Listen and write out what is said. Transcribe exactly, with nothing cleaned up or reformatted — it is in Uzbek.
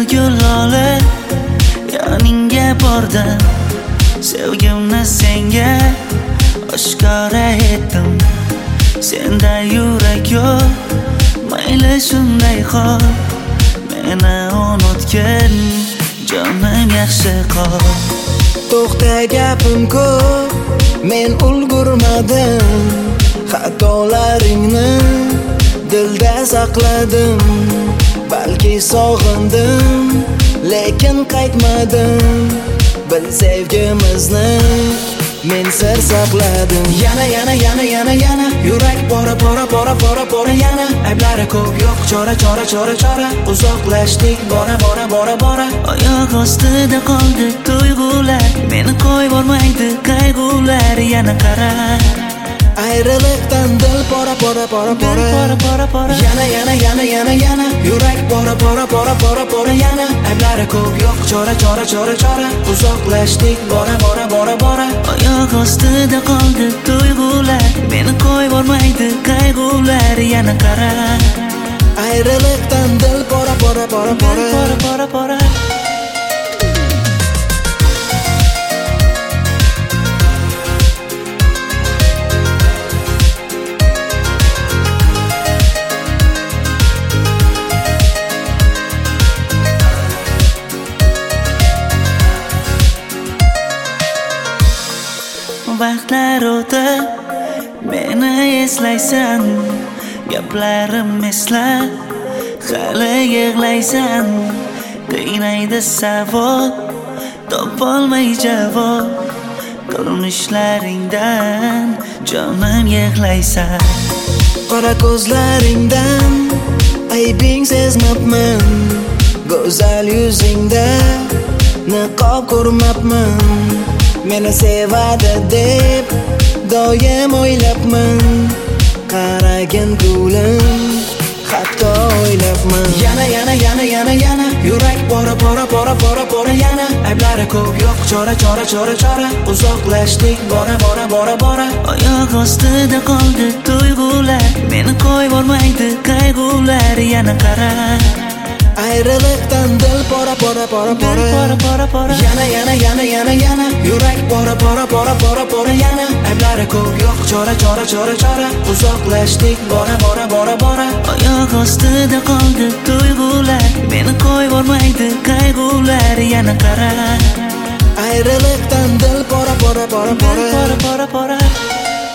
guloli yoningga bordim, sevgimni senga oshkora etdim. Senda yurak yo'q, mayli shunday qol, meni unutgin, jonim yaxshi qol. To'xta gapim ko'p, men ulgurmadim, xatolaringni dilda saqladim. Balki sog'indim, lekin qaytmadim. Bil sevgimizni men sir saqladim. Yana yana yana yana yana yurak bora bora bora bora bora yana. Ayblari ko'p yo'q, chora chora chora chora. Uzoqlashdik bora bora bora bora. Oyoq ostida qoldi tuyg'ular, meni qo'yvormaydi qayg'ular. Yana qara, ayriliqdan dil pora pora pora pora pora pora pora. Yana yana yana yana yana yurak bora bora bora bora bora yana. Ayblari ko'p yo'q, chora chora chora chora. Uzoqlashdik bora bora bora bora. Oyoq ostida qoldi tuyg'ular, meni qo'yvormaydi qayg'ular. Yana qara, ayriliqdan dil pora pora pora pora pora pora pora. Vaqtlar o'tib, meni eslaysan, gaplarim esla, hali yig'laysan. Qiynaydi savol, topolmay javob, qilmishlaringdan jonim yig'laysan. Qora ko'zlaringdan aybing sezmabman, go'zal yuzingda niqob ko'rmabman. Meni sevadi deb doim o'ylabman, qaragin ko'lim hatto o'ylabman. Yana yana yana yana yana yurak bora bora bora bora bora yana. Ayblari ko'p yo'q, chora chora chora chora. Uzoqlashdik bora bora bora bora. Oyoq ostida qoldi tuyg'ular, meni qo'yvormaydi qayg'ular. Yana qara, ayriliqdan dil pora pora pora pora pora pora pora. Yana yana yana yana yana yurak bora bora bora bora bora yana. Ayblari ko'p yo'q, chora chora chora chora. Uzoqlashdik bora bora bora bora. Oyoq ostida qoldi tuyg'ular, meni qo'yvormaydi qayg'ular. Yana qara, ayriliqdan dil pora pora pora pora pora pora pora.